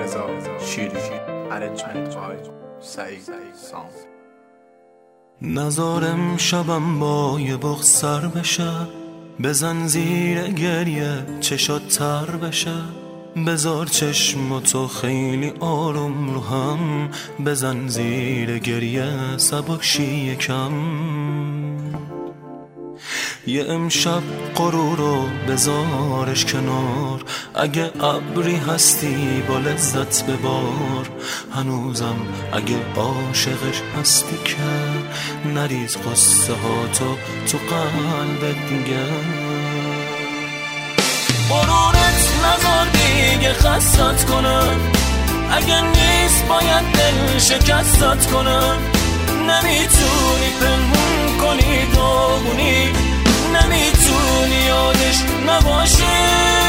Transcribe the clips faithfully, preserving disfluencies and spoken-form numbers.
رضا شیری Arrangement by سعید سام. نزارم شبم با یه بغ سر بشه، بزن زیر گریه چشات تر بشه، بذار چشم تو خیلی آروم رو هم، بزن زیر گریه سبک شی یکم. یه امشب غرور رو بذارش کنار، اگه ابری هستی با لذت ببار، هنوزم اگه عاشقش هستی که نریز قصه ها تو تو قلبت دیگه. غرورت نذار دیگه خستت کنم، اگه نیست باید دل شکستت کنم. نمیتونی پنهون کنی داغونی، نمیتونی یادش نباشی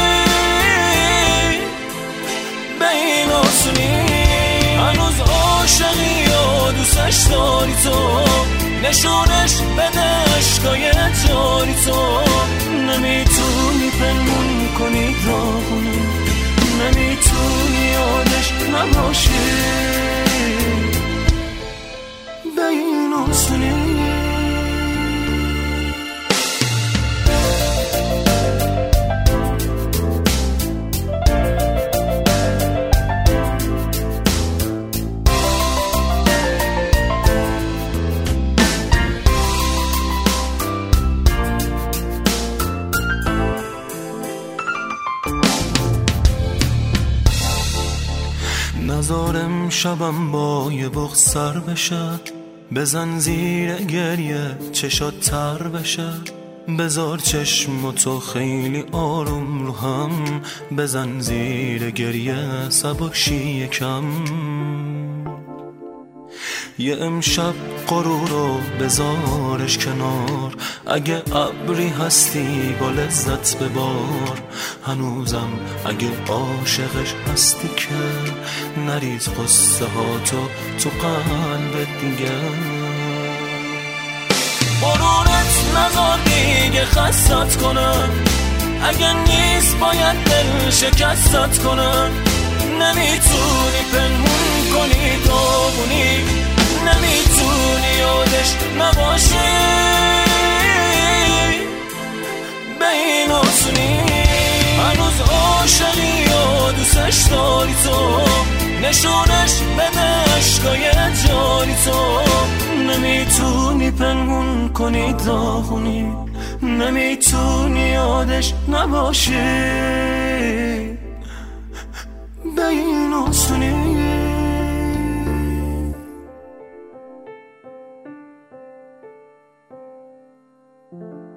به این آسونی. هنوز عاشقی یا دوستش داری تو، نشونش بده عشقای جاری تو. نمیتونی پنهون کنی داغونی، نمیتونی یادش نباشی به این آسونی. نزارم شبم با یه بغ سر بشه، بزن زیر گریه چشات تر بشه، بذار چشم تو خیلی آروم رو هم، بزن زیر گریه سبک شی یکم. یه امشب غرور رو بذارش کنار، اگه ابری هستی با لذت ببار، هنوزم اگه عاشقش هستی که نریز قصه ها تو تو قلبت دیگه. غرورت نذار دیگه خستت کنم، اگه نیست باید دل شکستت کنم. نمیتونی پنهون کنی داغونی، نمیتونی یادش نباشی به این آسونی. هنوز عاشقی یا دوستش داری تو، نشونش بده عشقای جاری تو. نمیتونی پنهون کنی داغونی، نمیتونی یادش نباشی به این آسونی. Thank you.